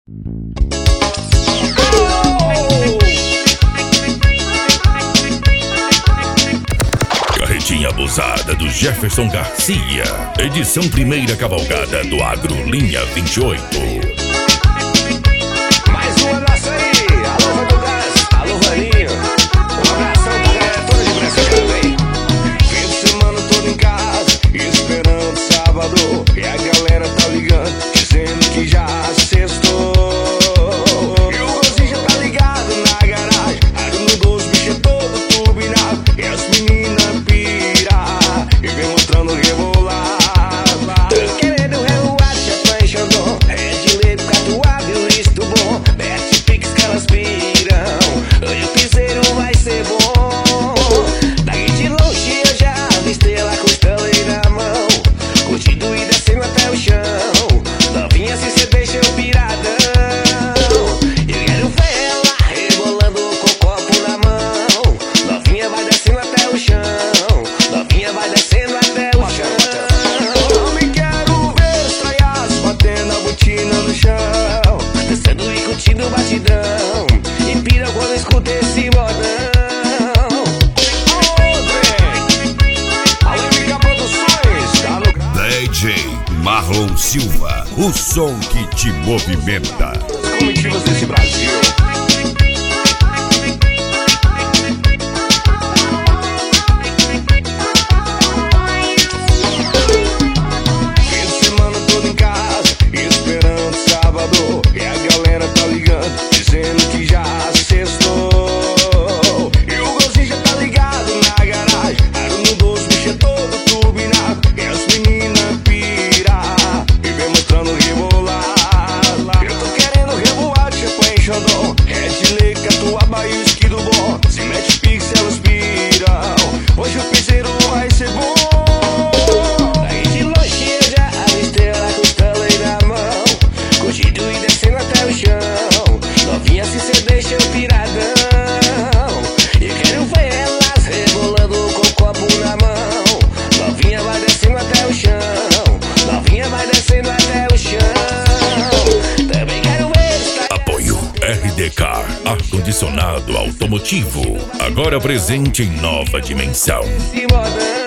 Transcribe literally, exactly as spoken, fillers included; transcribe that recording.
Carretinha abusada do Jefferson Garcia. Edição primeira cavalgada do Agro Linha vinte e oito. Mais um abraço aí, alô Vadogás, alô Vaninho. Um abração pra galera toda de Brasília, hein? Fim de semana todo em casa, esperando sábado. E a galera tá ligando, dizendo que já sextou. E o Rosinho já tá ligado na garagem. Água no doce, bicho é todo turbinado. E as meninas pira e vem mostrando rebolar. Tô querendo revoar, chapa e xandão. É de leite, catuaba e o listo bom. Mete piques que elas piram. Hoje o piseiro vai ser bom. Daqui de longe eu já avistei ela com estrela na mão. Curtindo e descendo até o chão. Novinha se cê deixa eu piradão. Eu quero ver ela rebolando com o copo na mão. Novinha vai descendo até o chão. Novinha vai descendo até o chão. Eu me quero ver os traiaços batendo a botina no chão. Descendo e curtindo o batidão. E pira quando escuta esse modão. D J Marlon Silva, o som que te movimenta. As comitivas desse Brasil. Fim de semana todo em casa, esperando sábado. E a galera tá ligando, dizendo que já sextou. E o Rosinho já tá ligado na garagem. Água no doce, bicho é todo turbinado. E as meninas pira e vem mostrando rebolar. Eu tô querendo revoar, chapa em xandão. É de leite, catuaba e o esquido bom. Se mete pique, elas piram. Hoje o piseiro vai ser bom. Aí de longe eu já avistei ela com estrela aí na mão. Curtindo e descendo até o chão. Novinha se cê deixa eu piradão. Eu quero ver elas rebolando com o copo na mão. Novinha vai descendo até o chão. Novinha vai descendo até o chão. Também quero ver. Apoio R D Car, ar-condicionado automotivo. Agora presente em nova dimensão. Esse modão.